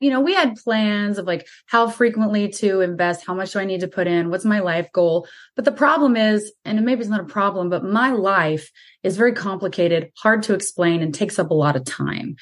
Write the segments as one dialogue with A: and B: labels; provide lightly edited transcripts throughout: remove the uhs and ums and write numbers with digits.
A: we had plans of like how frequently to invest, how much do I need to put in, what's my life goal. But the problem is, and maybe it's not a problem, but my life is very complicated, hard to explain, and takes up a lot of time.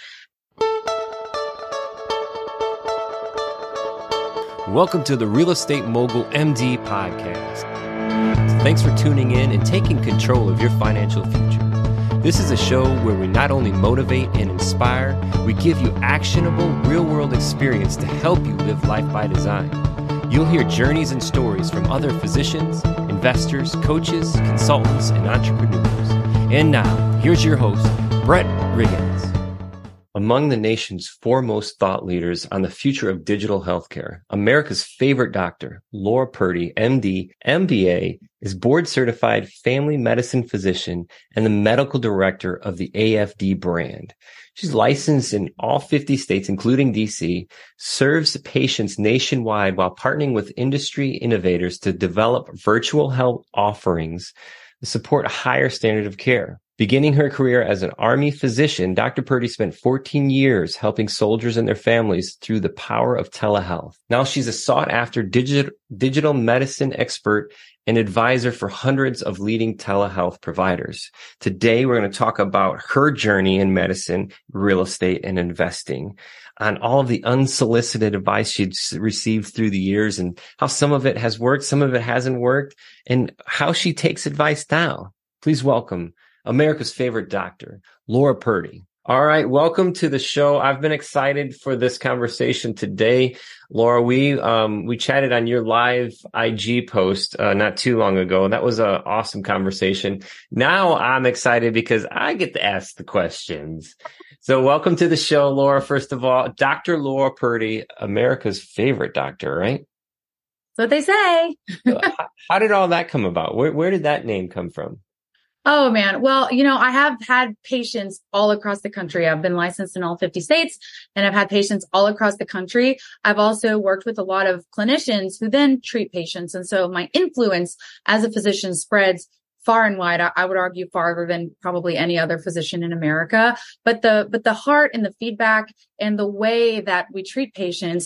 B: Welcome to the Real Estate Mogul MD podcast. Thanks for tuning in and taking control of your financial future. This is a show where we not only motivate and inspire, we give you actionable real-world experience to help you live life by design. You'll hear journeys and stories from other physicians, investors, coaches, consultants, and entrepreneurs. And now, here's your host, Brett Riggins. Among the nation's foremost thought leaders on the future of digital healthcare, America's favorite doctor, Laura Purdy, MD, MBA, is board-certified family medicine physician and the medical director of the AFD brand. She's licensed in all 50 states, including DC, serves patients nationwide while partnering with industry innovators to develop virtual health offerings to support a higher standard of care. Beginning her career as an Army physician, Dr. Purdy spent 14 years helping soldiers and their families through the power of telehealth. Now she's a sought-after digital medicine expert and advisor for hundreds of leading telehealth providers. Today, we're going to talk about her journey in medicine, real estate, and investing, on all of the unsolicited advice she's received through the years and how some of it has worked, some of it hasn't worked, and how she takes advice now. Please welcome America's favorite doctor, Laura Purdy. All right, welcome to the show. I've been excited for this conversation today. Laura, we chatted on your live IG post not too long ago. That was an awesome conversation. Now I'm excited because I get to ask the questions. So welcome to the show, Laura. First of all, Dr. Laura Purdy, America's favorite doctor, right?
A: That's what they say.
B: How did all that come about? Where did that name come from?
A: Oh, man. Well, I have had patients all across the country. I've been licensed in all 50 states, and I've had patients all across the country. I've also worked with a lot of clinicians who then treat patients. And so my influence as a physician spreads far and wide. I would argue farther than probably any other physician in America. But the heart and the feedback and the way that we treat patients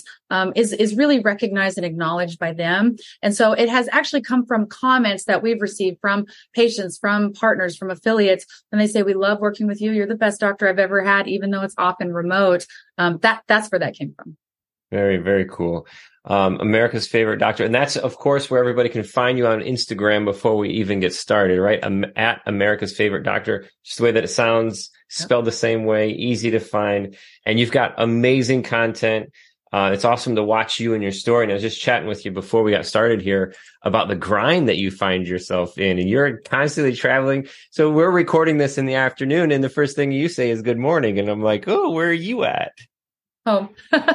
A: is really recognized and acknowledged by them. And so it has actually come from comments that we've received from patients, from partners, from affiliates, and they say, "We love working with you. You're the best doctor I've ever had, even though it's often remote." That's where that came from.
B: Very, very cool. America's favorite doctor. And that's, of course, where everybody can find you on Instagram before we even get started, right? At America's favorite doctor, just the way that it sounds, spelled the same way, easy to find. And you've got amazing content. It's awesome to watch you and your story. And I was just chatting with you before we got started here about the grind that you find yourself in, and you're constantly traveling. So we're recording this in the afternoon, and the first thing you say is good morning. And I'm like, oh, where are you at?
A: Home.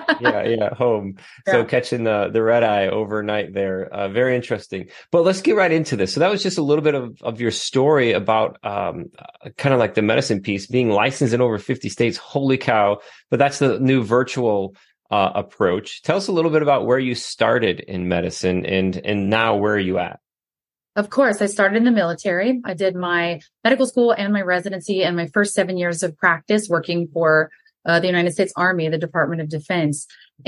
B: Yeah, home. Yeah. So catching the red eye overnight there. Very interesting. But let's get right into this. So that was just a little bit of your story about kind of like the medicine piece, being licensed in over 50 states. Holy cow. But that's the new virtual approach. Tell us a little bit about where you started in medicine and now where are you at?
A: Of course, I started in the military. I did my medical school and my residency and my first 7 years of practice working for the United States Army, the Department of Defense,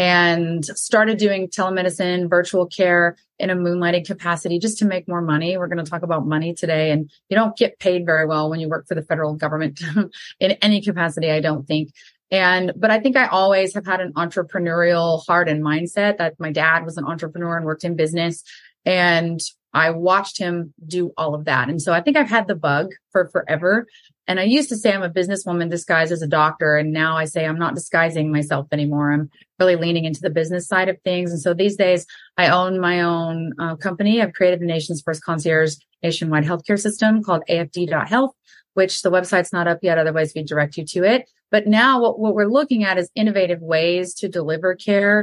A: and started doing telemedicine, virtual care in a moonlighting capacity just to make more money. We're going to talk about money today. And you don't get paid very well when you work for the federal government in any capacity, I don't think. But I think I always have had an entrepreneurial heart and mindset. That my dad was an entrepreneur and worked in business, and I watched him do all of that. And so I think I've had the bug for forever. And I used to say I'm a businesswoman disguised as a doctor. And now I say I'm not disguising myself anymore. I'm really leaning into the business side of things. And so these days I own my own company. I've created the nation's first concierge nationwide healthcare system called AFD.health, which the website's not up yet. Otherwise we direct you to it. But now what we're looking at is innovative ways to deliver care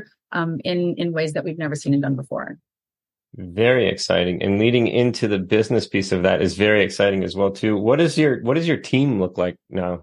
A: in ways that we've never seen it done before.
B: Very exciting. And leading into the business piece of that is very exciting as well, too. What does your team look like now?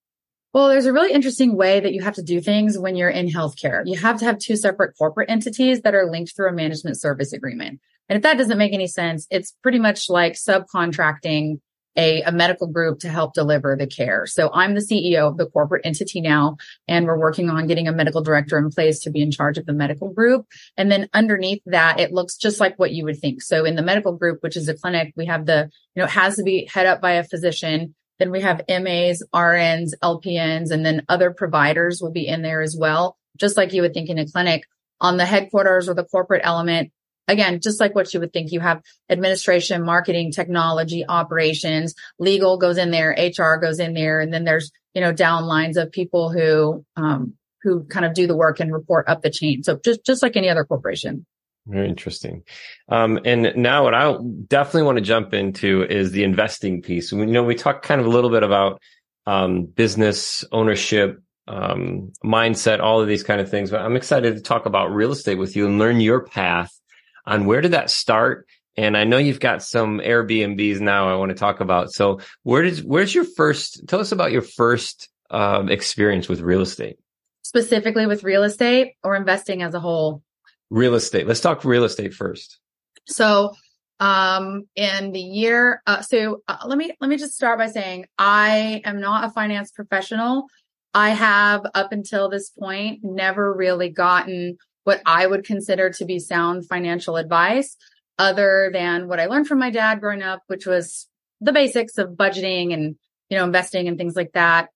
A: Well, there's a really interesting way that you have to do things when you're in healthcare. You have to have two separate corporate entities that are linked through a management service agreement. And if that doesn't make any sense, it's pretty much like subcontracting a medical group to help deliver the care. So I'm the CEO of the corporate entity now, and we're working on getting a medical director in place to be in charge of the medical group. And then underneath that, it looks just like what you would think. So in the medical group, which is a clinic, we have it has to be head up by a physician. Then we have MAs, RNs, LPNs, and then other providers will be in there as well. Just like you would think in a clinic. On the headquarters or the corporate element, again, just like what you would think, you have administration, marketing, technology, operations, legal goes in there, HR goes in there, and then there's, down lines of people who kind of do the work and report up the chain. So just like any other corporation.
B: Very interesting. And now what I definitely want to jump into is the investing piece. We talked kind of a little bit about business ownership, mindset, all of these kind of things, but I'm excited to talk about real estate with you and learn your path on where did that start. And I know you've got some Airbnbs now I want to talk about. So where's your tell us about your first experience with real estate.
A: Specifically with real estate or investing as a whole?
B: Real estate. Let's talk real estate first.
A: So, in the year, let me just start by saying I am not a finance professional. I have up until this point never really gotten what I would consider to be sound financial advice other than what I learned from my dad growing up, which was the basics of budgeting and, investing and things like that.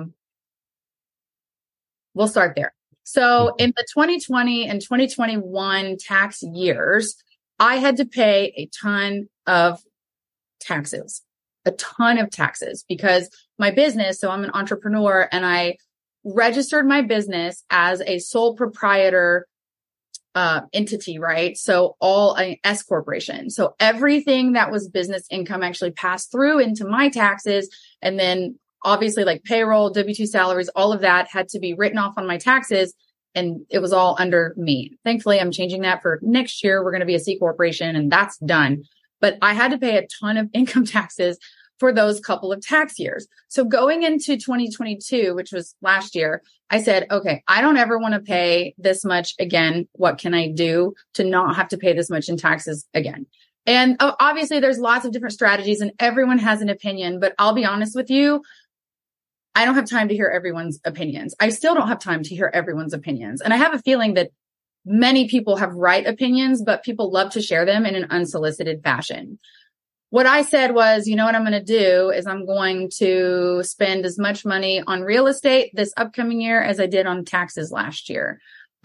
A: We'll start there. So in the 2020 and 2021 tax years, I had to pay a ton of taxes because my business, so I'm an entrepreneur and I registered my business as a sole proprietor entity, right? So all an S corporation. So everything that was business income actually passed through into my taxes. And then obviously like payroll, W-2 salaries, all of that had to be written off on my taxes. And it was all under me. Thankfully, I'm changing that for next year. We're going to be a C corporation and that's done. But I had to pay a ton of income taxes for those couple of tax years. So going into 2022, which was last year, I said, okay, I don't ever want to pay this much again. What can I do to not have to pay this much in taxes again? And obviously there's lots of different strategies and everyone has an opinion, but I'll be honest with you, I don't have time to hear everyone's opinions. I still don't have time to hear everyone's opinions. And I have a feeling that many people have right opinions, but people love to share them in an unsolicited fashion. What I said was, you know what I'm going to do is I'm going to spend as much money on real estate this upcoming year as I did on taxes last year.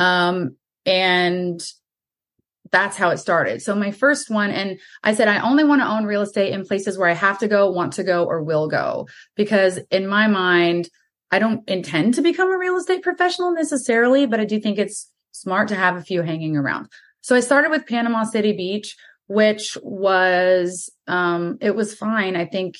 A: And that's how it started. So my first one, and I said, I only want to own real estate in places where I have to go, want to go, or will go. Because in my mind, I don't intend to become a real estate professional necessarily, but I do think it's smart to have a few hanging around. So I started with Panama City Beach, which was, it was fine. I think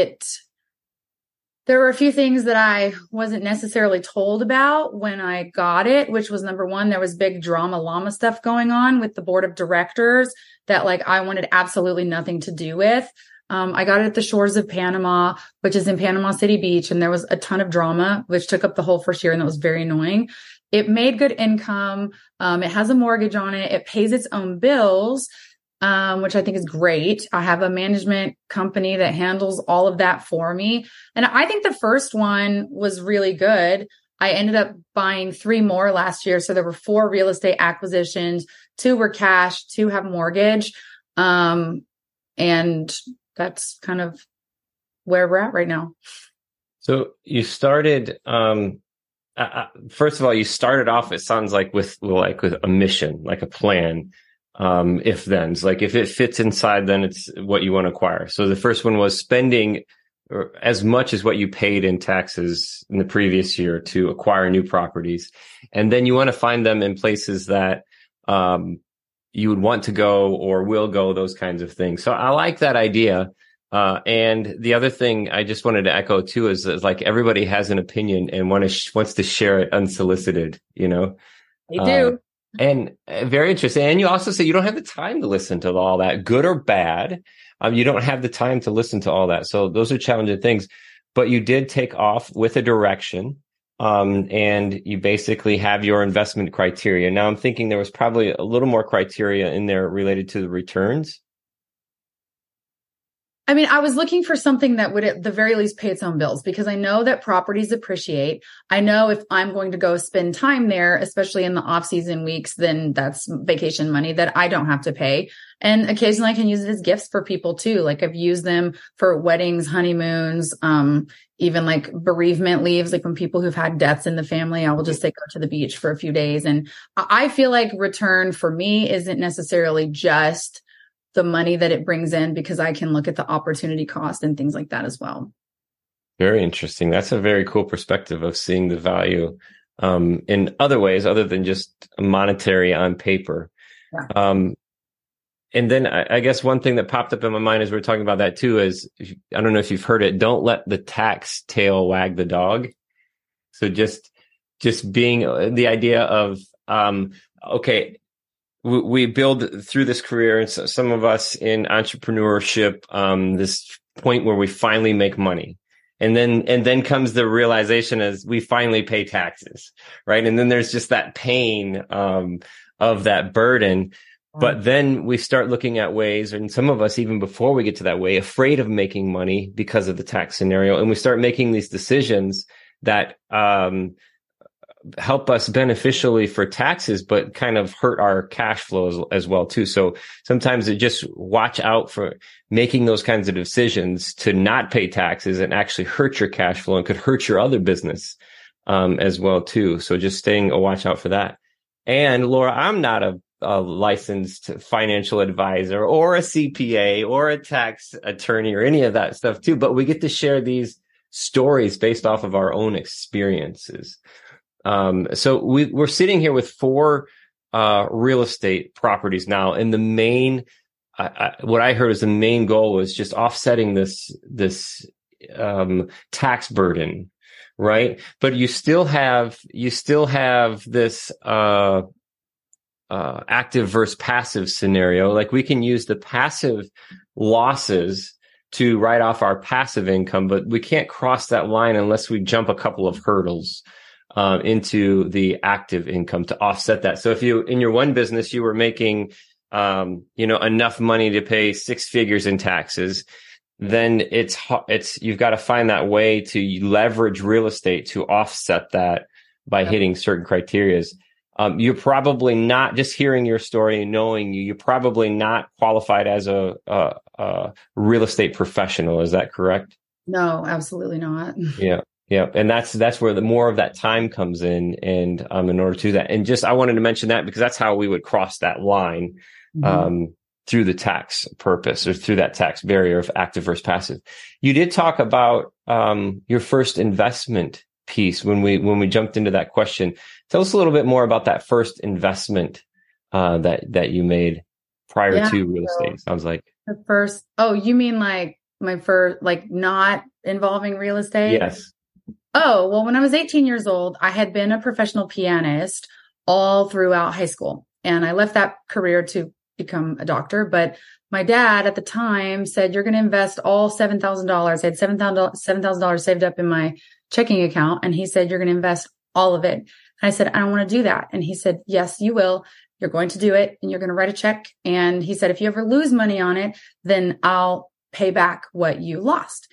A: there were a few things that I wasn't necessarily told about when I got it, which was number one, there was big drama llama stuff going on with the board of directors that like I wanted absolutely nothing to do with. I got it at the shores of Panama, which is in Panama City Beach. And there was a ton of drama, which took up the whole first year. And that was very annoying. It made good income. It has a mortgage on it. It pays its own bills. Which I think is great. I have a management company that handles all of that for me. And I think the first one was really good. I ended up buying 3 more last year. So there were 4 real estate acquisitions, 2 were cash, 2 have mortgage. And that's kind of where we're at right now. So
B: you started, first of all, you started off, it sounds like with a mission, like a plan. If thens, like if it fits inside, then it's what you want to acquire. So the first one was spending as much as what you paid in taxes in the previous year to acquire new properties. And then you want to find them in places that, you would want to go or will go, those kinds of things. So I like that idea. And the other thing I just wanted to echo too is like everybody has an opinion and wants to share it unsolicited,
A: They do.
B: And very interesting. And you also say you don't have the time to listen to all that, good or bad. You don't have the time to listen to all that. So those are challenging things, but you did take off with a direction. And you basically have your investment criteria. Now I'm thinking there was probably a little more criteria in there related to the returns.
A: I mean, I was looking for something that would at the very least pay its own bills, because I know that properties appreciate. I know if I'm going to go spend time there, especially in the off-season weeks, then that's vacation money that I don't have to pay. And occasionally I can use it as gifts for people too. Like I've used them for weddings, honeymoons, even like bereavement leaves, like when people who've had deaths in the family, I will just say go to the beach for a few days. And I feel like return for me isn't necessarily just the money that it brings in, because I can look at the opportunity cost and things like that as well.
B: Very interesting. That's a very cool perspective of seeing the value in other ways other than just monetary on paper. Yeah. And then I guess one thing that popped up in my mind as we were talking about that too is, I don't know if you've heard it, don't let the tax tail wag the dog. So just being the idea of, okay, we build through this career, and so some of us in entrepreneurship, this point where we finally make money. And then comes the realization as we finally pay taxes, right? And then there's just that pain, of that burden. But then we start looking at ways, and some of us, even before we get to that way, afraid of making money because of the tax scenario. And we start making these decisions that, help us beneficially for taxes, but kind of hurt our cash flow as well too. So sometimes it just watch out for making those kinds of decisions to not pay taxes and actually hurt your cash flow and could hurt your other business, as well too. So just staying a watch out for that. And Laura, I'm not a licensed financial advisor or a CPA or a tax attorney or any of that stuff too, but we get to share these stories based off of our own experiences. So we're sitting here with 4 real estate properties now, and the main, what I heard is the main goal was just offsetting this tax burden, right? But you still have this active versus passive scenario. Like we can use the passive losses to write off our passive income, but we can't cross that line unless we jump a couple of hurdles into the active income to offset that. So if you, in your one business, you were making, enough money to pay 6 figures in taxes, then you've got to find that way to leverage real estate to offset that by hitting certain criterias. You're probably not, just hearing your story and knowing you're probably not qualified as a real estate professional. Is that correct?
A: No, absolutely not.
B: Yeah. Yeah. And that's where the more of that time comes in, and in order to do that. And just, I wanted to mention that because that's how we would cross that line, through the tax purpose or through that tax barrier of active versus passive. You did talk about, your first investment piece when we jumped into that question. Tell us a little bit more about that first investment, that you made prior to real estate. Sounds like
A: the first, you mean like my first, like not involving real estate?
B: Yes.
A: Oh, well, when I was 18 years old, I had been a professional pianist all throughout high school, and I left that career to become a doctor. But my dad at the time said, you're going to invest all $7,000. I had $7,000 saved up in my checking account. And he said, you're going to invest all of it. And I said, I don't want to do that. And he said, yes, you will. You're going to do it, and you're going to write a check. And he said, if you ever lose money on it, then I'll pay back what you lost.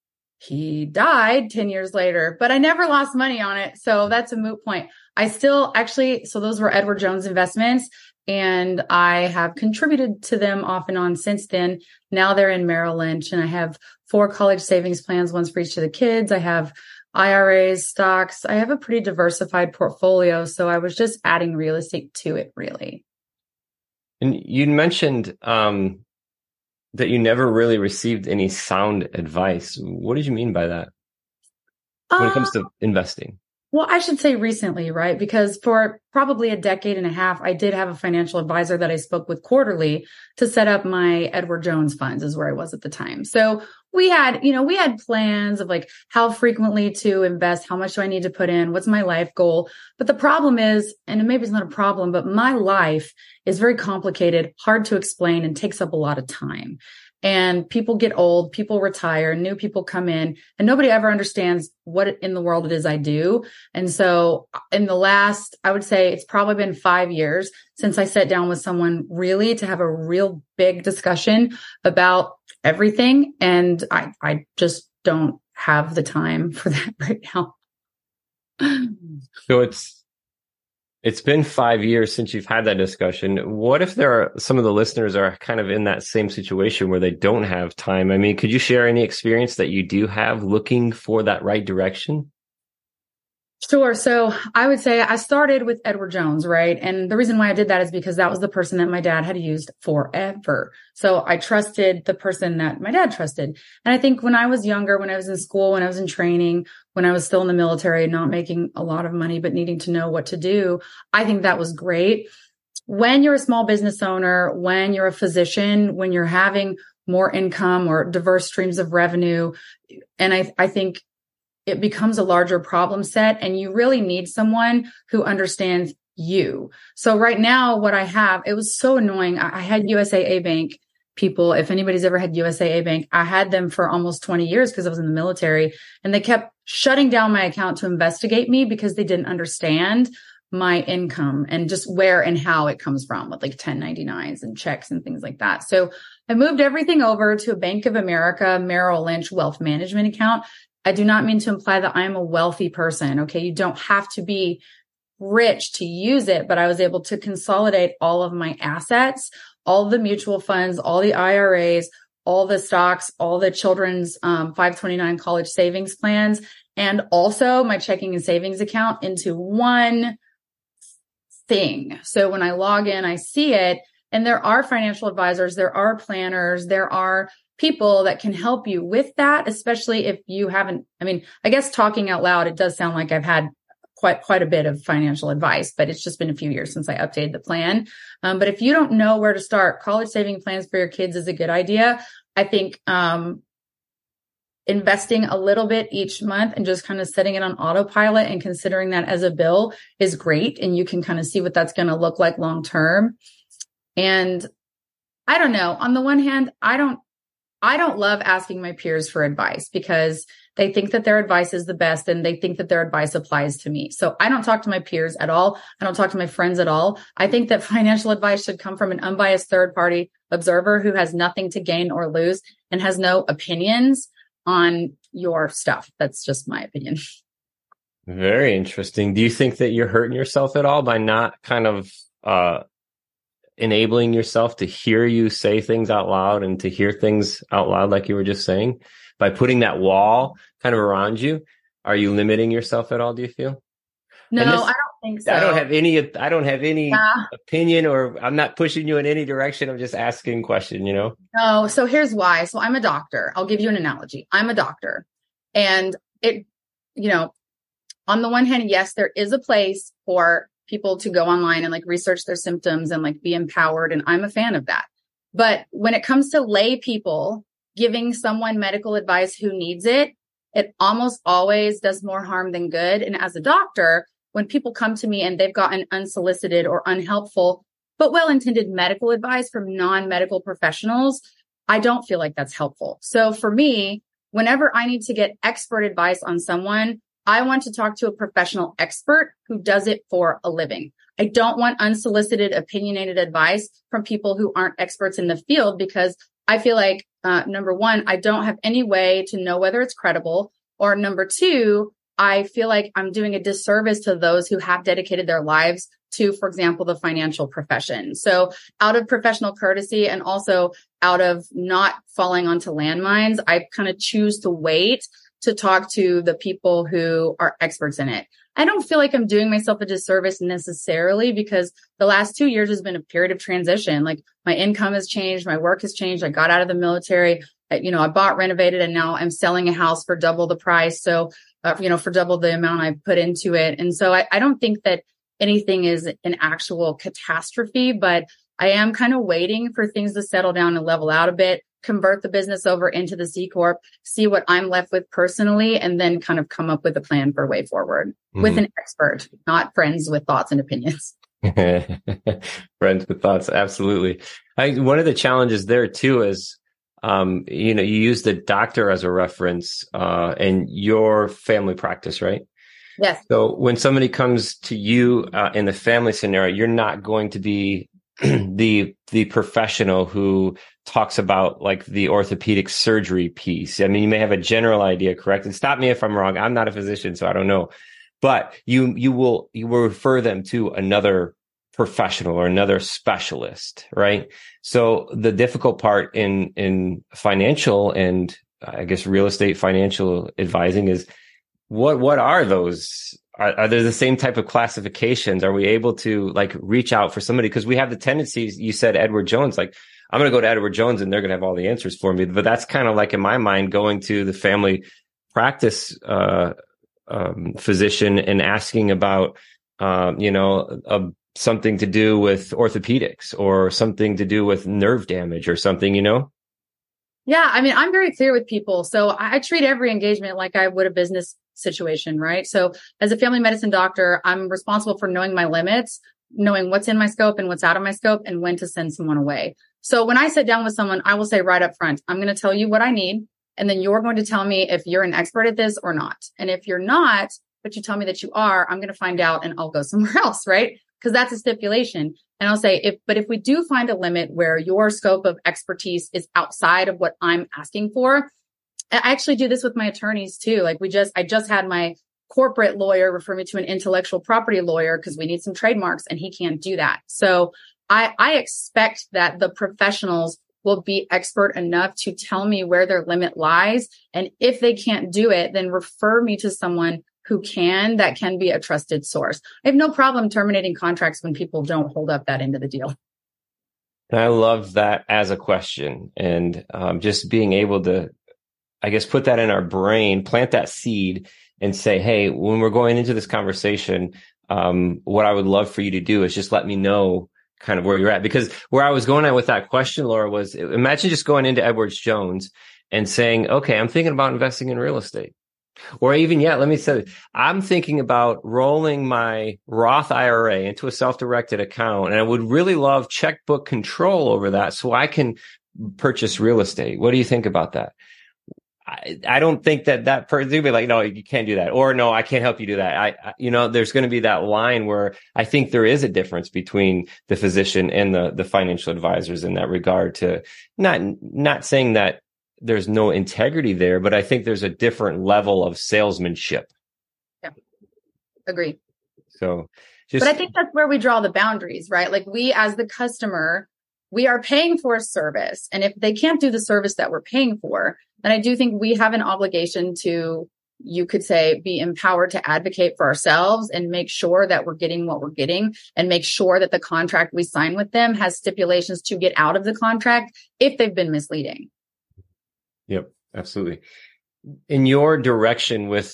A: He died 10 years later, but I never lost money on it. So that's a moot point. I still so those were Edward Jones investments, and I have contributed to them off and on since then. Now they're in Merrill Lynch, and I have 4 college savings plans, one's for each of the kids. I have IRAs, stocks. I have a pretty diversified portfolio. So I was just adding real estate to it, really.
B: And you mentioned, that you never really received any sound advice. What did you mean by that when it comes to investing?
A: Well, I should say recently, right? Because for probably a decade and a half, I did have a financial advisor that I spoke with quarterly to set up my Edward Jones funds, is where I was at the time. So we had plans of like how frequently to invest, how much do I need to put in, what's my life goal. But the problem is, and maybe it's not a problem, but my life is very complicated, hard to explain, and takes up a lot of time. And people get old, people retire, new people come in, and nobody ever understands what in the world it is I do. And so in the last, I would say it's probably been 5 years since I sat down with someone really to have a real big discussion about everything. And I just don't have the time for that right now.
B: So it's been 5 years since you've had that discussion. What if there are some of the listeners are kind of in that same situation where they don't have time? I mean, could you share any experience that you do have looking for that right direction?
A: Sure. So I would say I started with Edward Jones, right? And the reason why I did that is because that was the person that my dad had used forever. So I trusted the person that my dad trusted. And I think when I was younger, when I was in school, when I was in training, when I was still in the military, not making a lot of money, but needing to know what to do, I think that was great. When you're a small business owner, when you're a physician, when you're having more income or diverse streams of revenue, and I think it becomes a larger problem set, and you really need someone who understands you. So right now, what I have, it was so annoying. I had USAA Bank people. If anybody's ever had USAA Bank, I had them for almost 20 years because I was in the military, and they kept shutting down my account to investigate me because they didn't understand my income and just where and how it comes from with like 1099s and checks and things like that. So I moved everything over to a Bank of America Merrill Lynch wealth management account. I do not mean to imply that I am a wealthy person. Okay. You don't have to be rich to use it, but I was able to consolidate all of my assets, all the mutual funds, all the IRAs, all the stocks, all the children's 529 college savings plans, and also my checking and savings account into one thing. So when I log in, I see it, and there are financial advisors, there are planners, there are people that can help you with that, especially if you haven't, I mean, I guess talking out loud, it does sound like I've had quite a bit of financial advice, but it's just been a few years since I updated the plan. But if you don't know where to start, college saving plans for your kids is a good idea. I think investing a little bit each month and just kind of setting it on autopilot and considering that as a bill is great. And you can kind of see what that's going to look like long term. And I don't know, on the one hand, I don't love asking my peers for advice because they think that their advice is the best and they think that their advice applies to me. So I don't talk to my peers at all. I don't talk to my friends at all. I think that financial advice should come from an unbiased third party observer who has nothing to gain or lose and has no opinions on your stuff. That's just my opinion.
B: Very interesting. Do you think that you're hurting yourself at all by not kind of enabling yourself to hear you say things out loud and to hear things out loud, like you were just saying, by putting that wall kind of around you? Are you limiting yourself at all, do you feel?
A: No, I don't think so.
B: I don't have any opinion, or I'm not pushing you in any direction. I'm just asking a question, you know?
A: No. So here's why. So I'm a doctor. I'll give you an analogy. I'm a doctor, and it, on the one hand, yes, there is a place for people to go online and like research their symptoms and like be empowered. And I'm a fan of that. But when it comes to lay people giving someone medical advice who needs it, it almost always does more harm than good. And as a doctor, when people come to me and they've gotten unsolicited or unhelpful, but well-intended medical advice from non-medical professionals, I don't feel like that's helpful. So for me, whenever I need to get expert advice on someone, I want to talk to a professional expert who does it for a living. I don't want unsolicited, opinionated advice from people who aren't experts in the field, because I feel like, number one, I don't have any way to know whether it's credible, or number two, I feel like I'm doing a disservice to those who have dedicated their lives to, for example, the financial profession. So out of professional courtesy and also out of not falling onto landmines, I kind of choose to wait to talk to the people who are experts in it. I don't feel like I'm doing myself a disservice necessarily, because the last 2 years has been a period of transition. Like my income has changed. My work has changed. I got out of the military. I bought, renovated, and now I'm selling a house for double the price. So, for double the amount I put into it. And so I don't think that anything is an actual catastrophe, but I am kind of waiting for things to settle down and level out a bit, convert the business over into the C Corp, see what I'm left with personally, and then kind of come up with a plan for way forward with an expert, not friends with thoughts and opinions.
B: Friends with thoughts. Absolutely. One of the challenges there too is, you use the doctor as a reference, in your family practice, right?
A: Yes.
B: So when somebody comes to you, in the family scenario, you're not going to be the professional who talks about like the orthopedic surgery piece. I mean, you may have a general idea, correct? And stop me if I'm wrong. I'm not a physician, so I don't know. But you will refer them to another professional or another specialist, right? So the difficult part in financial and I guess real estate financial advising is what are those? Are there the same type of classifications? Are we able to like reach out for somebody? Because we have the tendencies, you said Edward Jones, like I'm going to go to Edward Jones and they're going to have all the answers for me. But that's kind of like in my mind, going to the family practice physician and asking about, something to do with orthopedics or something to do with nerve damage or something,
A: Yeah. I mean, I'm very clear with people. So I treat every engagement like I would a business situation, right? So as a family medicine doctor, I'm responsible for knowing my limits, knowing what's in my scope and what's out of my scope and when to send someone away. So when I sit down with someone, I will say right up front, I'm going to tell you what I need. And then you're going to tell me if you're an expert at this or not. And if you're not, but you tell me that you are, I'm going to find out and I'll go somewhere else, right? Because that's a stipulation. And I'll say, if we do find a limit where your scope of expertise is outside of what I'm asking for, I actually do this with my attorneys too. Like I just had my corporate lawyer refer me to an intellectual property lawyer because we need some trademarks and he can't do that. So I expect that the professionals will be expert enough to tell me where their limit lies. And if they can't do it, then refer me to someone that can be a trusted source. I have no problem terminating contracts when people don't hold up that end of the deal.
B: I love that as a question, and just being able to, I guess, put that in our brain, plant that seed and say, hey, when we're going into this conversation, what I would love for you to do is just let me know kind of where you're at. Because where I was going at with that question, Laura, was imagine just going into Edwards Jones and saying, okay, I'm thinking about investing in real estate. Or even let me say, I'm thinking about rolling my Roth IRA into a self-directed account, and I would really love checkbook control over that so I can purchase real estate. What do you think about that? I don't think that person would be like, no, you can't do that. Or no, I can't help you do that. There's going to be that line where I think there is a difference between the physician and the financial advisors in that regard, to not saying that there's no integrity there, but I think there's a different level of salesmanship.
A: Yeah. Agree.
B: So
A: but I think that's where we draw the boundaries, right? Like we, as the customer, we are paying for a service. And if they can't do the service that we're paying for, then I do think we have an obligation to, you could say, be empowered to advocate for ourselves and make sure that we're getting what we're getting, and make sure that the contract we sign with them has stipulations to get out of the contract if they've been misleading.
B: Yep, absolutely. In your direction with,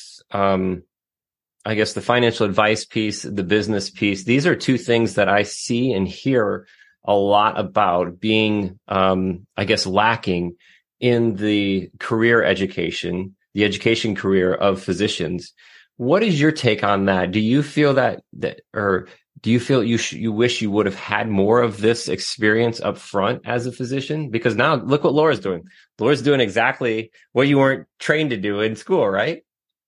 B: I guess, the financial advice piece, the business piece, these are two things that I see and hear a lot about being, I guess, lacking in the career education, the education career of physicians. What is your take on that? Do you feel that or do you feel you wish you would have had more of this experience up front as a physician? Because now look what Laura's doing. Laura's doing exactly what you weren't trained to do in school, right?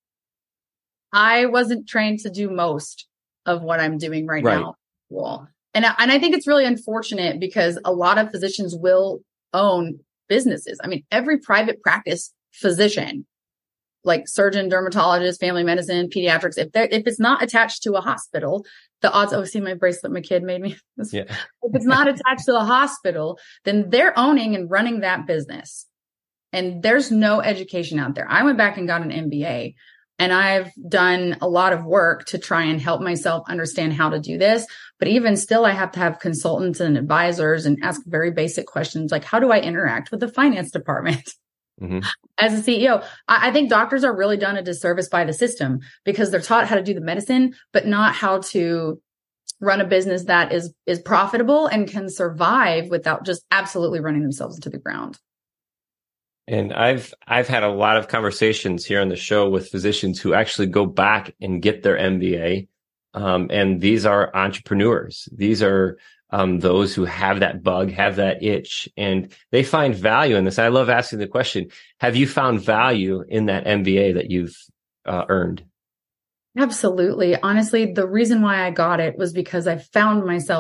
A: I wasn't trained to do most of what I'm doing right now. Well, and I think it's really unfortunate because a lot of physicians will own businesses. I mean, every private practice physician, like surgeon, dermatologist, family medicine, pediatrics, if it's not attached to a hospital, the odds, see my bracelet my kid made me. Yeah. If it's not attached to a hospital, then they're owning and running that business. And there's no education out there. I went back and got an MBA, and I've done a lot of work to try and help myself understand how to do this. But even still, I have to have consultants and advisors and ask very basic questions like, how do I interact with the finance department? Mm-hmm. As a CEO, I think doctors are really done a disservice by the system because they're taught how to do the medicine, but not how to run a business that is profitable and can survive without just absolutely running themselves into the ground.
B: And I've had a lot of conversations here on the show with physicians who actually go back and get their MBA. And these are entrepreneurs. These are those who have that bug, have that itch, and they find value in this. I love asking the question, have you found value in that MBA that you've earned?
A: Absolutely. Honestly, the reason why I got it was because I found myself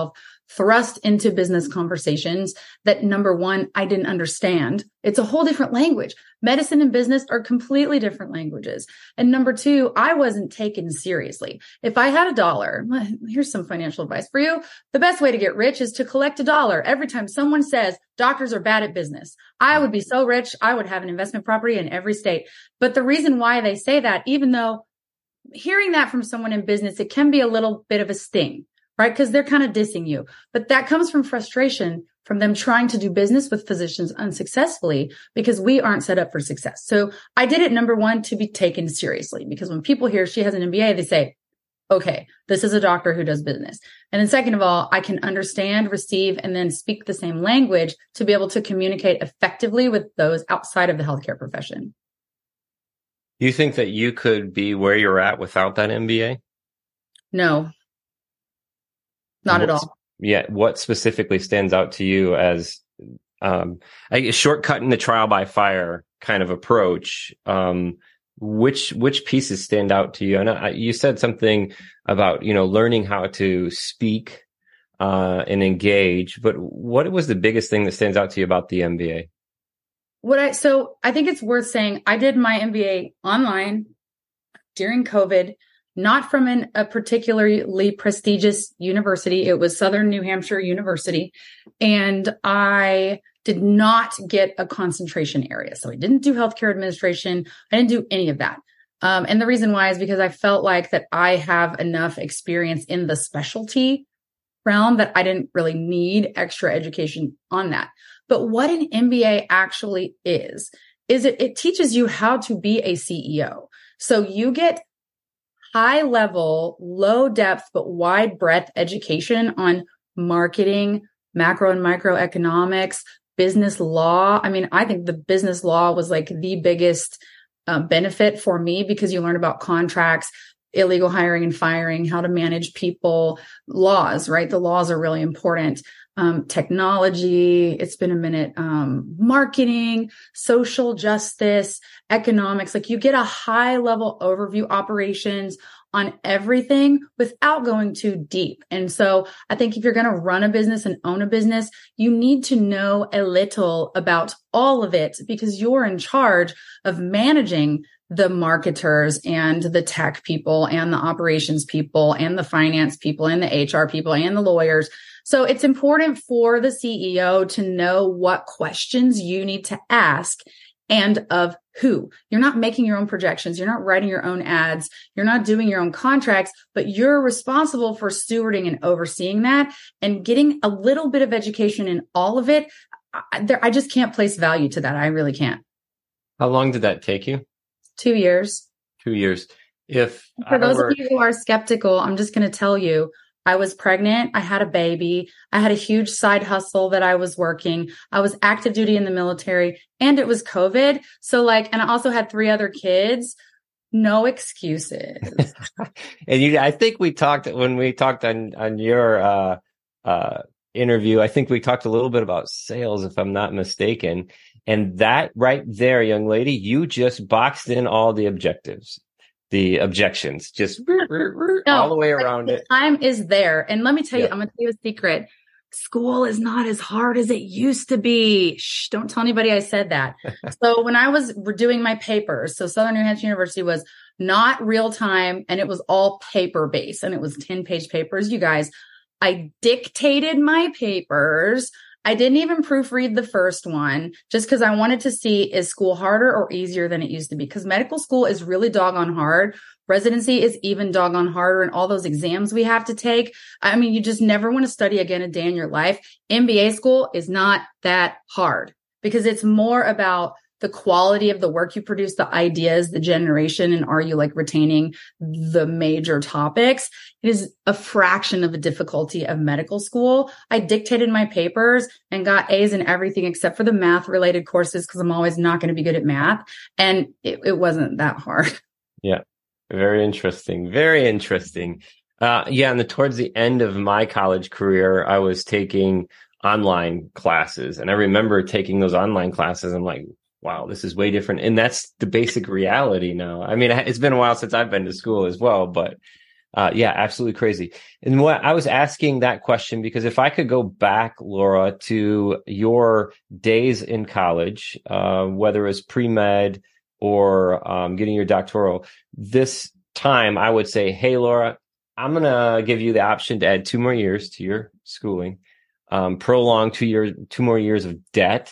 A: thrust into business conversations that, number one, I didn't understand. It's a whole different language. Medicine and business are completely different languages. And number two, I wasn't taken seriously. If I had $1, here's some financial advice for you. The best way to get rich is to collect $1 every time someone says doctors are bad at business. I would be so rich, I would have an investment property in every state. But the reason why they say that, even though hearing that from someone in business, it can be a little bit of a sting, right? Because they're kind of dissing you. But that comes from frustration from them trying to do business with physicians unsuccessfully because we aren't set up for success. So I did it, number one, to be taken seriously, because when people hear she has an MBA, they say, okay, this is a doctor who does business. And then second of all, I can understand, receive, and then speak the same language to be able to communicate effectively with those outside of the healthcare profession.
B: Do you think that you could be where you're at without that MBA?
A: No, not at all.
B: Yeah. What specifically stands out to you as a shortcut in the trial by fire kind of approach? Which pieces stand out to you? And you said something about, learning how to speak and engage, but what was the biggest thing that stands out to you about the MBA?
A: So I think it's worth saying I did my MBA online during COVID, not from a particularly prestigious university. It was Southern New Hampshire University. And I did not get a concentration area. So I didn't do healthcare administration. I didn't do any of that. And the reason why is because I felt like that I have enough experience in the specialty realm that I didn't really need extra education on that. But what an MBA actually is it teaches you how to be a CEO. So you get high level, low depth, but wide breadth education on marketing, macro and microeconomics, business law. I mean, I think the business law was like the biggest benefit for me because you learn about contracts, illegal hiring and firing, how to manage people, laws, right? The laws are really important. Technology, it's been a minute, marketing, social justice, economics, like you get a high level overview operations on everything without going too deep. And so I think if you're going to run a business and own a business, you need to know a little about all of it because you're in charge of managing the marketers and the tech people and the operations people and the finance people and the HR people and the lawyers. So it's important for the CEO to know what questions you need to ask and of who. You're not making your own projections. You're not writing your own ads. You're not doing your own contracts, but you're responsible for stewarding and overseeing that and getting a little bit of education in all of it. I just can't place value to that. I really can't.
B: How long did that take you?
A: 2 years.
B: 2 years.
A: For those of you who are skeptical, I'm just going to tell you, I was pregnant. I had a baby. I had a huge side hustle that I was working. I was active duty in the military and it was COVID. So and I also had 3 other kids. No excuses.
B: And I think when we talked on your interview, I think we talked a little bit about sales, if I'm not mistaken. And that right there, young lady, you just boxed in all the objectives. The objections, just all the way around it.
A: Time is there. And let me tell you, I'm going to tell you a secret. School is not as hard as it used to be. Shh, don't tell anybody I said that. So when I was doing my papers, so Southern New Hampshire University was not real time and it was all paper based and it was 10-page papers. You guys, I dictated my papers. I didn't even proofread the first one just because I wanted to see, is school harder or easier than it used to be? Because medical school is really doggone hard. Residency is even doggone harder, and all those exams we have to take. I mean, you just never want to study again a day in your life. MBA school is not that hard because it's more about the quality of the work you produce, the ideas, the generation, and are you retaining the major topics? It is a fraction of the difficulty of medical school. I dictated my papers and got A's in everything except for the math related courses because I'm always not going to be good at math. And it wasn't that hard.
B: Yeah. Very interesting. Very interesting. And towards the end of my college career, I was taking online classes and I remember taking those online classes. I'm like, wow, this is way different. And that's the basic reality now. I mean, it's been a while since I've been to school as well, but Yeah, absolutely crazy. And what I was asking that question because if I could go back, Laura, to your days in college, whether it was pre-med or getting your doctoral, this time I would say, hey, Laura, I'm going to give you the option to add 2 more years to your schooling, prolong 2 more years of debt,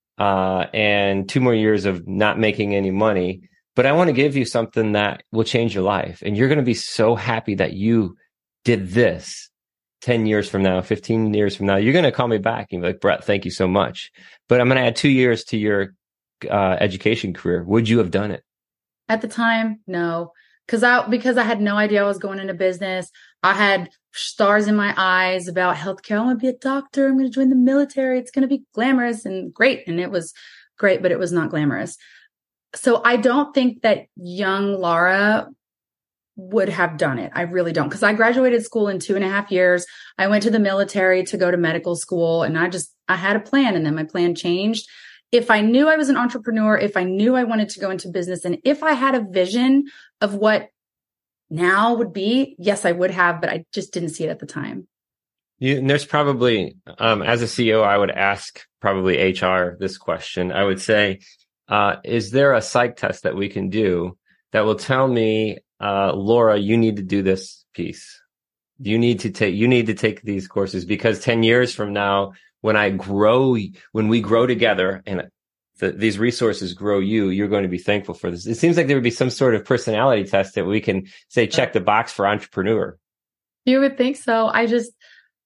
B: and 2 more years of not making any money. But I want to give you something that will change your life. And you're going to be so happy that you did this 10 years from now, 15 years from now. You're going to call me back and be like, Brett, thank you so much. But I'm going to add 2 years to your education career. Would you have done it?
A: At the time, no. Because I had no idea I was going into business. I had stars in my eyes about healthcare. I want to be a doctor. I'm going to join the military. It's going to be glamorous and great. And it was great, but it was not glamorous. So I don't think that young Laura would have done it. I really don't. Because I graduated school in 2.5 years. I went to the military to go to medical school, and I had a plan, and then my plan changed. If I knew I was an entrepreneur, if I knew I wanted to go into business, and if I had a vision of what now would be, yes, I would have, but I just didn't see it at the time.
B: And there's probably, as a CEO, I would ask probably HR this question. I would say, is there a psych test that we can do that will tell me, Laura, you need to do this piece. You need to take these courses, because 10 years from now, when we grow together and these resources grow you're going to be thankful for this. It seems like there would be some sort of personality test that we can say, check the box for entrepreneur.
A: You would think so. I just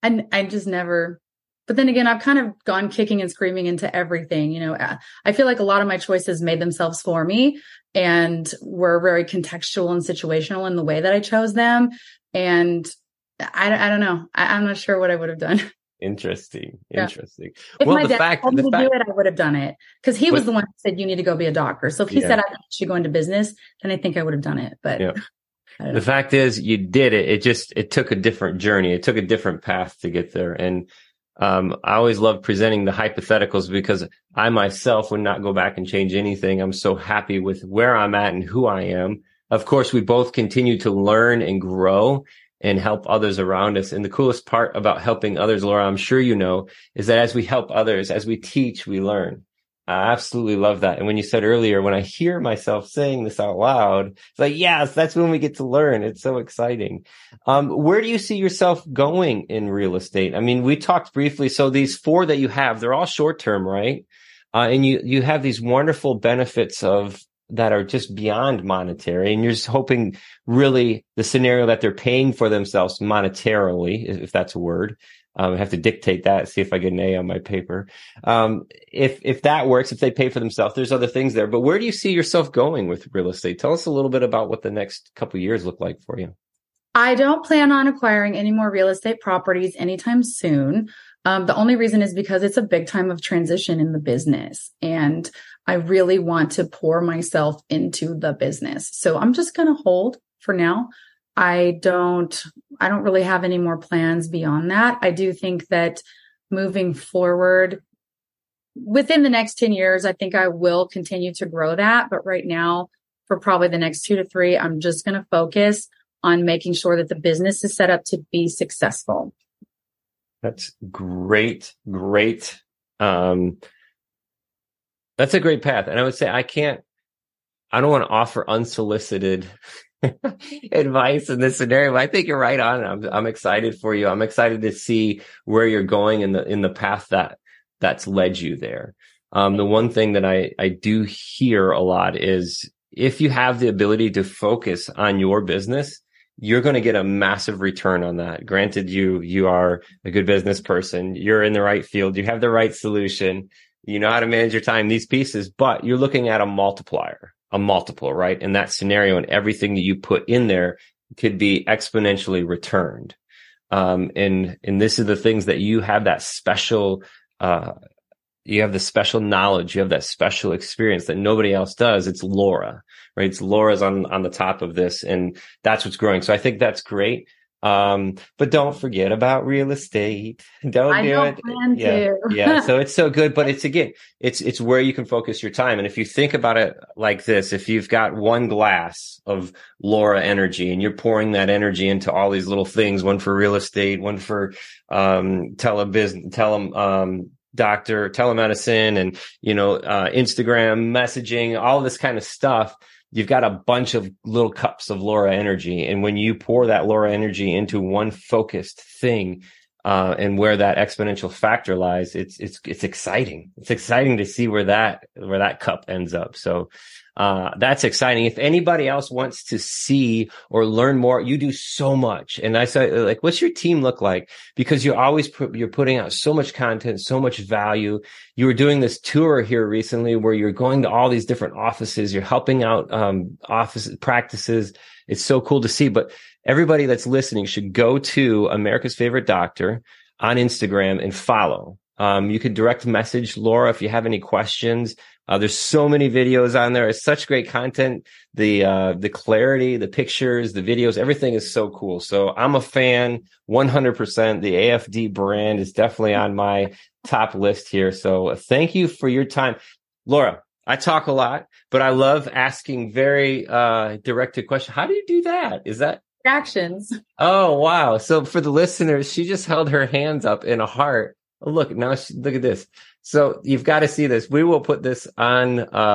A: never, but then again, I've kind of gone kicking and screaming into everything. You know, I feel like a lot of my choices made themselves for me and were very contextual and situational in the way that I chose them. And I don't know. I'm not sure what I would have done.
B: Interesting.
A: If my dad told me to do it, I would have done it, because he was the one who said, you need to go be a doctor. So if he said I should go into business, then I think I would have done it. But
B: the fact is, you did it. It took a different journey. It took a different path to get there. And I always love presenting the hypotheticals, because I myself would not go back and change anything. I'm so happy with where I'm at and who I am. Of course, we both continue to learn and grow and help others around us. And the coolest part about helping others, Laura, I'm sure you know, is that as we help others, as we teach, we learn. I absolutely love that. And when you said earlier, when I hear myself saying this out loud, it's like, yes, that's when we get to learn. It's so exciting. Where do you see yourself going in real estate? I mean, we talked briefly. So these 4 that you have, they're all short-term, right? And you have these wonderful benefits that are just beyond monetary. And you're just hoping really the scenario that they're paying for themselves monetarily, if that's a word. I have to dictate that, see if I get an A on my paper. If that works, if they pay for themselves, there's other things there. But where do you see yourself going with real estate? Tell us a little bit about what the next couple of years look like for you.
A: I don't plan on acquiring any more real estate properties anytime soon. The only reason is because it's a big time of transition in the business, and I really want to pour myself into the business. So I'm just going to hold for now. I don't really have any more plans beyond that. I do think that moving forward within the next 10 years, I think I will continue to grow that. But right now, for probably the next 2 to 3, I'm just going to focus on making sure that the business is set up to be successful.
B: That's great. Great. That's a great path. And I would say I don't want to offer unsolicited advice in this scenario, but I think you're right on. I'm excited for you. I'm excited to see where you're going in the path that's led you there. The one thing that I do hear a lot is if you have the ability to focus on your business, you're going to get a massive return on that. Granted, you are a good business person. You're in the right field. You have the right solution. You know how to manage your time, these pieces, but you're looking at a multiple, right? In that scenario, and everything that you put in there could be exponentially returned. And this is the things that you have that special, you have the special knowledge, you have that special experience that nobody else does. It's Laura, right? It's Laura's on the top of this, and that's what's growing. So I think that's great. But don't forget about real estate. Don't do it.
A: Plan to.
B: Yeah. So it's so good, but it's where you can focus your time. And if you think about it like this, if you've got one glass of Laura energy and you're pouring that energy into all these little things, one for real estate, one for, telemedicine and, Instagram messaging, all this kind of stuff. You've got a bunch of little cups of Laura energy. And when you pour that Laura energy into one focused thing, and where that exponential factor lies, it's exciting. It's exciting to see where that cup ends up. So, that's exciting. If anybody else wants to see or learn more, you do so much. And I say, like, what's your team look like? Because you're putting out so much content, so much value. You were doing this tour here recently where you're going to all these different offices. You're helping out, office practices. It's so cool to see. But everybody that's listening should go to America's Favorite Doctor on Instagram and follow. You can direct message Laura if you have any questions. There's so many videos on there. It's such great content. The clarity, the pictures, the videos, everything is so cool. So I'm a fan 100%. The AFD brand is definitely on my top list here. So thank you for your time. Laura, I talk a lot, but I love asking very directed questions. How do you do that? Is that
A: Actions?
B: Oh, wow. So for the listeners, she just held her hands up in a heart. Oh, look, look at this. So you've got to see this. We will put this on,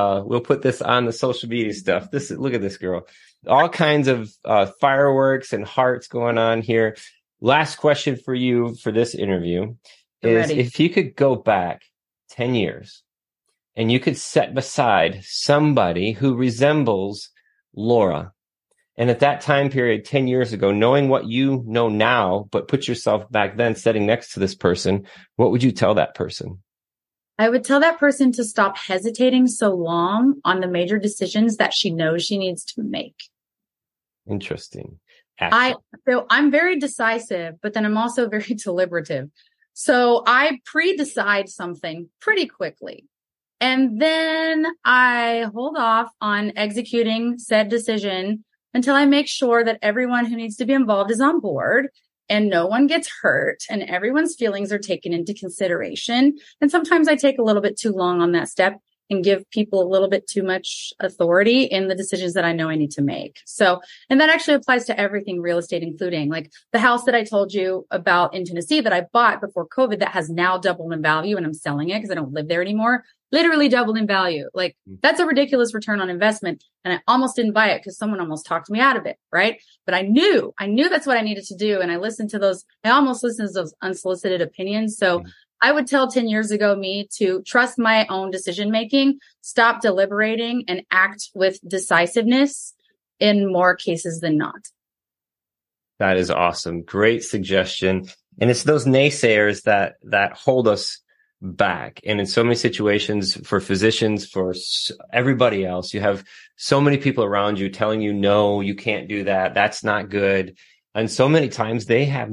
B: the social media stuff. Look at this girl. All kinds of, fireworks and hearts going on here. Last question for you for this interview is if you could go back 10 years and you could set beside somebody who resembles Laura. And at that time period, 10 years ago, knowing what you know now, but put yourself back then sitting next to this person, what would you tell that person?
A: I would tell that person to stop hesitating so long on the major decisions that she knows she needs to make.
B: Interesting.
A: I'm very decisive, but then I'm also very deliberative. So I pre-decide something pretty quickly. And then I hold off on executing said decision until I make sure that everyone who needs to be involved is on board and no one gets hurt and everyone's feelings are taken into consideration. And sometimes I take a little bit too long on that step and give people a little bit too much authority in the decisions that I know I need to make. So, and that actually applies to everything real estate, including like the house that I told you about in Tennessee that I bought before COVID that has now doubled in value and I'm selling it because I don't live there anymore. Literally doubled in value. Like that's a ridiculous return on investment. And I almost didn't buy it because someone almost talked me out of it. Right. But I knew that's what I needed to do. And I almost listened to those unsolicited opinions. So I would tell 10 years ago me to trust my own decision making, stop deliberating and act with decisiveness in more cases than not.
B: That is awesome. Great suggestion. And it's those naysayers that hold us back. And in so many situations for physicians, for everybody else, you have so many people around you telling you, no, you can't do that. That's not good. And so many times they have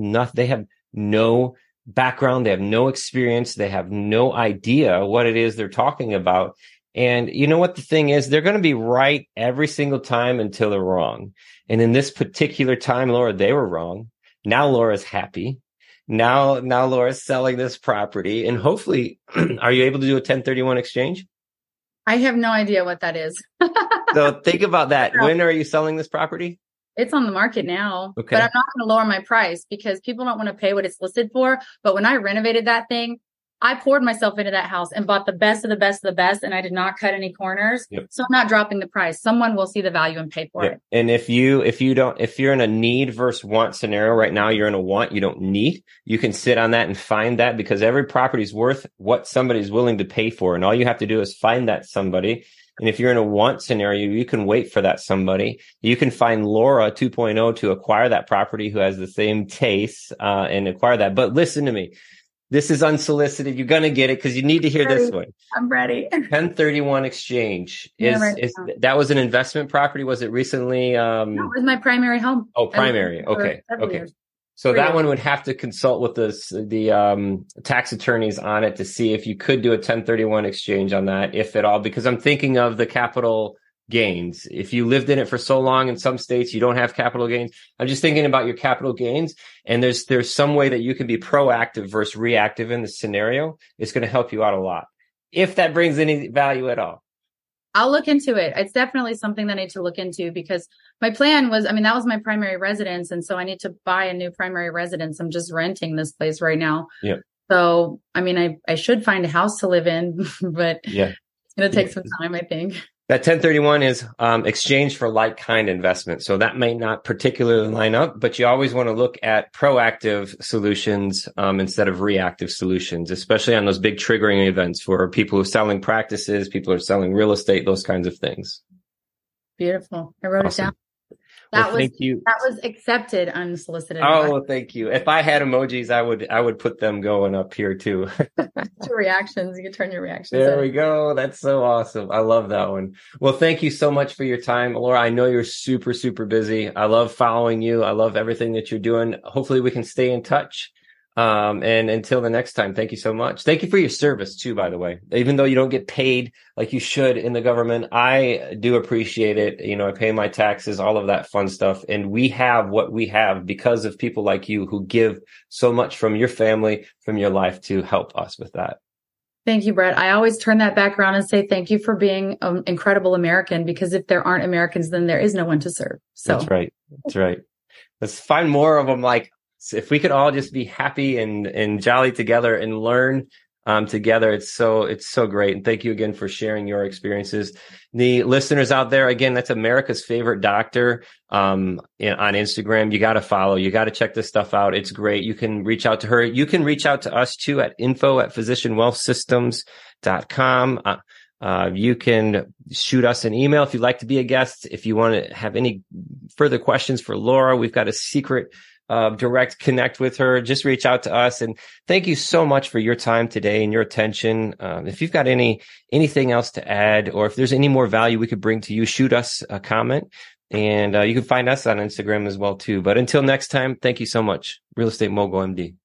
B: no background. They have no experience. They have no idea what it is they're talking about. And you know what the thing is? They're going to be right every single time until they're wrong. And in this particular time, Laura, they were wrong. Now Laura's happy. Now Laura's selling this property. And hopefully, are you able to do a 1031 exchange?
A: I have no idea what that is.
B: So think about that. When are you selling this property?
A: It's on the market now,
B: okay.
A: But I'm not going to lower my price because people don't want to pay what it's listed for. But when I renovated that thing, I poured myself into that house and bought the best of the best of the best. And I did not cut any corners. Yep. So I'm not dropping the price. Someone will see the value and pay for it.
B: And if you're in a need versus want scenario right now, you're in a want, you don't need, you can sit on that and find that because every property is worth what somebody's willing to pay for. And all you have to do is find that somebody. And if you're in a want scenario, you can wait for that somebody. You can find Laura 2.0 to acquire that property who has the same tastes, and acquire that. But listen to me. This is unsolicited. You're going to get it because you need to hear this one.
A: I'm ready.
B: 1031 exchange that was an investment property. Was it recently?
A: No, it was my primary home.
B: Oh, primary. Okay. Years. So that one would have to consult with the tax attorneys on it to see if you could do a 1031 exchange on that, if at all, because I'm thinking of the capital gains. If you lived in it for so long in some states, you don't have capital gains. I'm just thinking about your capital gains, and there's some way that you can be proactive versus reactive in this scenario. It's going to help you out a lot, if that brings any value at all.
A: I'll look into it. It's definitely something that I need to look into, because my plan was, that was my primary residence. And so I need to buy a new primary residence. I'm just renting this place right now.
B: Yeah.
A: So, I should find a house to live in, but
B: yeah,
A: it's going to take some time, I think.
B: That 1031 is exchange for like-kind investment. So that may not particularly line up, but you always want to look at proactive solutions instead of reactive solutions, especially on those big triggering events for people who are selling practices, people who are selling real estate, those kinds of things.
A: Beautiful. I wrote it down.
B: Thank you.
A: That was accepted unsolicited.
B: Oh, thank you. If I had emojis, I would put them going up here too.
A: To reactions. You can turn your reactions.
B: There we go. That's so awesome. I love that one. Well, thank you so much for your time, Laura. I know you're super, super busy. I love following you. I love everything that you're doing. Hopefully we can stay in touch. And until the next time, thank you so much. Thank you for your service too, by the way. Even though you don't get paid like you should in the government, I do appreciate it. I pay my taxes, all of that fun stuff. And we have what we have because of people like you who give so much from your family, from your life to help us with that.
A: Thank you, Brett. I always turn that back around and say thank you for being an incredible American, because if there aren't Americans, then there is no one to serve. So
B: That's right. That's right. Let's find more of them. If we could all just be happy and jolly together and learn together, it's so great. And thank you again for sharing your experiences. The listeners out there, again, that's America's Favorite Doctor on Instagram. You got to follow. You got to check this stuff out. It's great. You can reach out to her. You can reach out to us too at info@physicianwealthsystems.com. You can shoot us an email if you'd like to be a guest. If you want to have any further questions for Laura, we've got a secret direct connect with her. Just reach out to us. And thank you so much for your time today and your attention. If you've got anything else to add, or if there's any more value we could bring to you, shoot us a comment. And you can find us on Instagram as well too. But until next time, thank you so much. Real Estate Mogul MD.